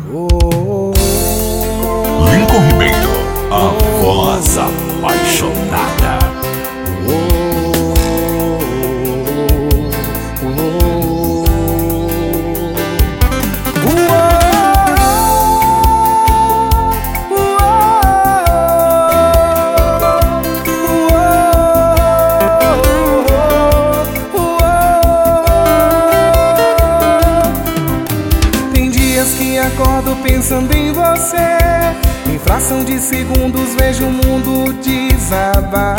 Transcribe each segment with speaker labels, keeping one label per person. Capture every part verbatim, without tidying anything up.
Speaker 1: Lincoln Ribeiro, a voz apaixonada.
Speaker 2: Tem dias que acordo pensando em você. Em fração de segundos vejo o mundo desabar.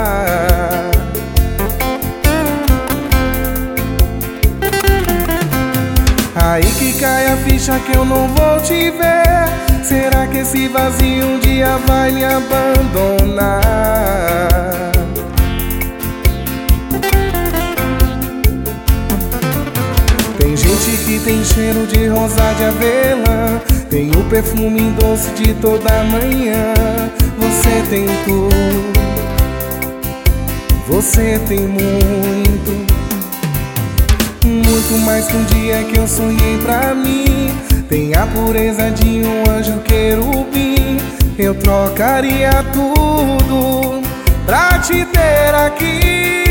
Speaker 2: Aí que cai a ficha que eu não vou te ver. Será que esse vazio um dia vai me abandonar? Tem gente que tem cheiro de rosa de avelã, tem o perfume doce de toda manhã. Você tem tudo, você tem muito, muito mais que um dia que eu sonhei pra mim. Tem a pureza de um anjo querubim. Eu trocaria tudo pra te ter aqui.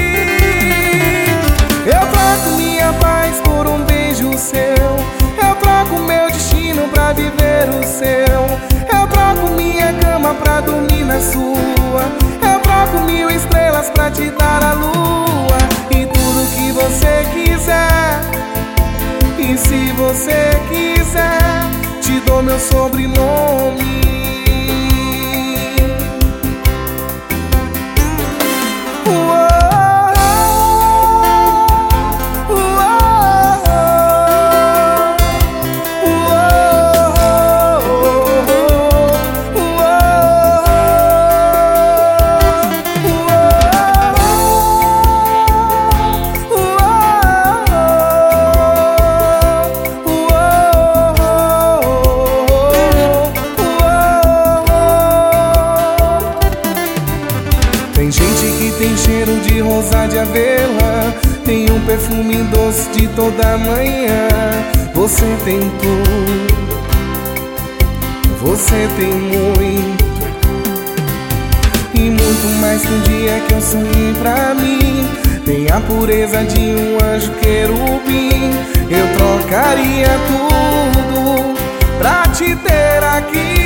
Speaker 2: Eu troco minha paz por um beijo seu. Eu troco meu destino pra viver o seu. Eu troco minha cama pra dormir na sua. Eu troco mil estrelas pra te dar a lua. E tudo que você quiser. E se você quiser, te dou meu sobrenome. Tem gente que tem cheiro de rosa de avelã, tem um perfume doce de toda manhã. Você tem tudo, você tem muito, e muito mais que um dia que eu sonhei pra mim. Tem a pureza de um anjo querubim. Eu trocaria tudo pra te ter aqui.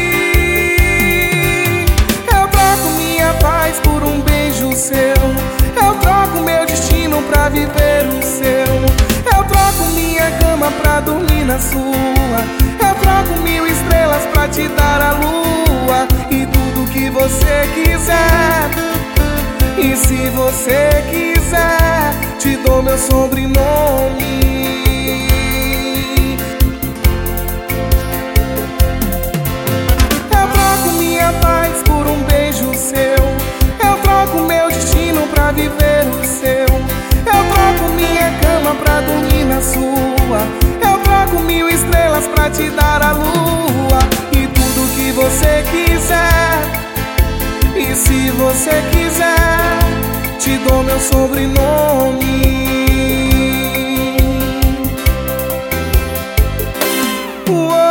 Speaker 2: Eu troco minha paz por um beijo seu. Eu troco meu destino pra viver o seu. Eu troco minha cama pra dormir na sua. Eu troco mil estrelas pra te dar a lua. E tudo que você quiser. E se você quiser, te dou meu sobrenome. Eu troco minha paz por um beijo seu. Eu troco meu destino pra viver o seu. Eu troco minha cama pra dormir na sua. Eu troco mil estrelas pra te dar a lua. E tudo que você quiser. E se você quiser, te dou meu sobrenome. Uou.